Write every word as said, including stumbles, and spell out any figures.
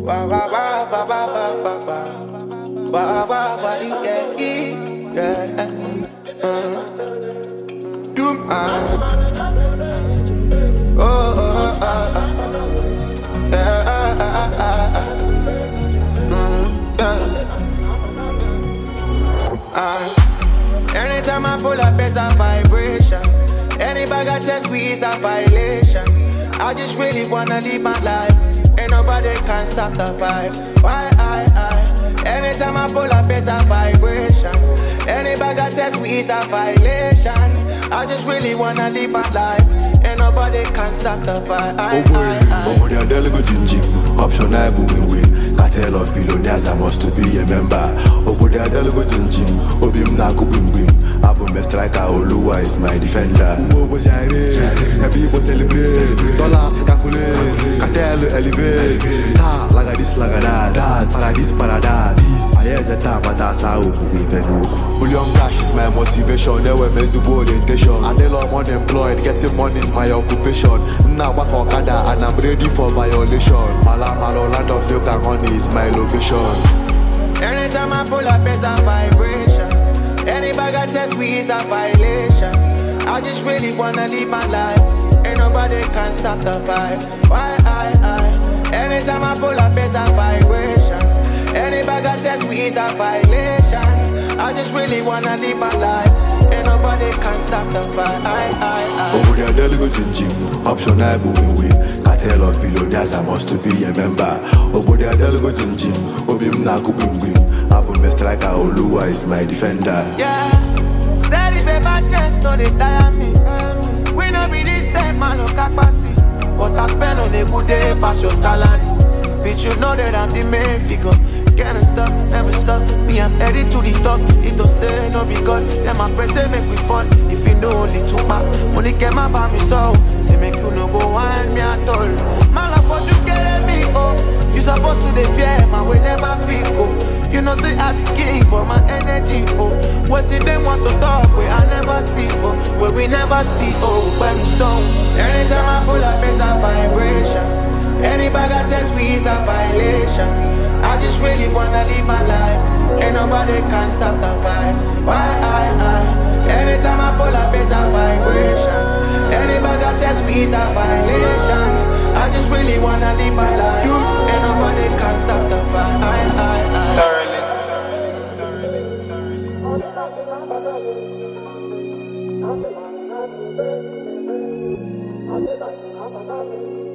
Ba ba ba ba ba ba ba ba ba ba ba yeah yeah. Uh, do my oh oh oh oh yeah ah ah ah ah. Mm, yeah. Uh, anytime I pull up, it's a vibration. Any bag I test we is a violation. I just really wanna live my life. Ain't nobody can stop the vibe. Why I I? Anytime I pull up, it's a vibration. Any bag I test we is a violation. I just really wanna live my life. Ain't nobody can stop the vibe. I, oh boy, oh boy, they're delegate jinjim. Option I win win. Cartel of billionaires, I must to be a member. Oh boy, they're delegate jinjim. Obim na kubim bim. Abu me striker, Oluwa is my defender. Oh boy, Jaire, happy people celebrate. Dollars calculate, cartel elevate. Ta, like this, like that, that. Paradise, paradise. I hear the time, but that's how we even know. William Cash is my motivation. Never measurable orientation. I know I'm unemployed, getting money is my occupation. Now back on Okada and I'm ready for violation. Malamalo, land of milk and honey is my location. Anytime I pull up, it's a vibration. Any bag I test we is a violation. I just really wanna live my life. Ain't nobody can stop the vibe. Why I I? Anytime I pull up, it's a vibration. Any bag I test we is a violation. I just really wanna live my life. Ain't nobody can stop the vibe. I I I. Oh, they're delegate jinjim. Option I win win. Cartel of billionaires, I must to be a member. Oh, they're delegate jinjim. Obim na kubim bim. Abu me striker, Oluwa is my defender. Yeah, steady baby, my chest, no they tire me. We no be this same man, no capacity. But I spend on a good day, pass your salary. Bitch, you know that I'm the main figure. Can't stop, never stop. Me, I'm headed to the top. It don't say no be God. Then my press say make we fall. If you know only two back, money came up by me so. Say make you no go wind me at all. My love what you get at me, oh. You supposed to the fear, man, we never pick, oh. You know say I be king for my energy, oh. What if they want to talk where I never see, oh. Where we never see, oh. When we song. Anytime I pull up, it's a vibration. Any bag I test we is a violation. I just really wanna live my life. Ain't nobody can stop the vibe. Why I I? Anytime I pull up, it's a vibration. Any bag I test we is a violation. I just really wanna live my life. Ain't nobody can stop the vibe. I I I. Thoroughly.